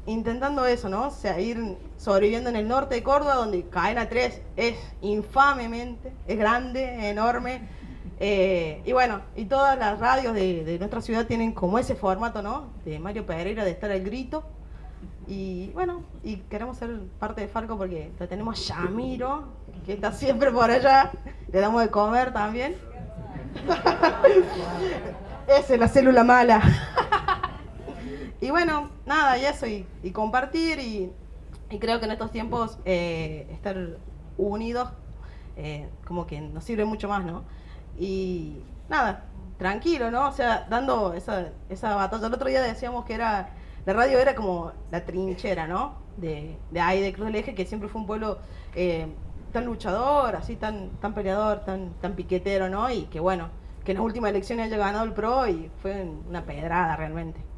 intentando eso, ¿no? O sea, ir sobreviviendo en el norte de Córdoba, donde Cadena 3 es infamemente, es grande, enorme. Y bueno, y todas las radios de nuestra ciudad tienen como ese formato, ¿no? De Mario Pereira, de estar al grito. Y bueno, y queremos ser parte de Falco porque lo tenemos a Yamiro, que está siempre por allá. Le damos de comer también. Esa es la célula mala. Y bueno, nada, y eso, y compartir, y creo que en estos tiempos estar unidos como que nos sirve mucho más, ¿no? Y nada, tranquilo, ¿no? O sea, dando esa batalla. El otro día decíamos que la radio era como la trinchera, ¿no? De ahí, de Cruz del Eje, que siempre fue un pueblo tan luchador, así, tan peleador, tan piquetero, ¿no? Y que bueno, que en las últimas elecciones haya ganado el PRO y fue una pedrada realmente.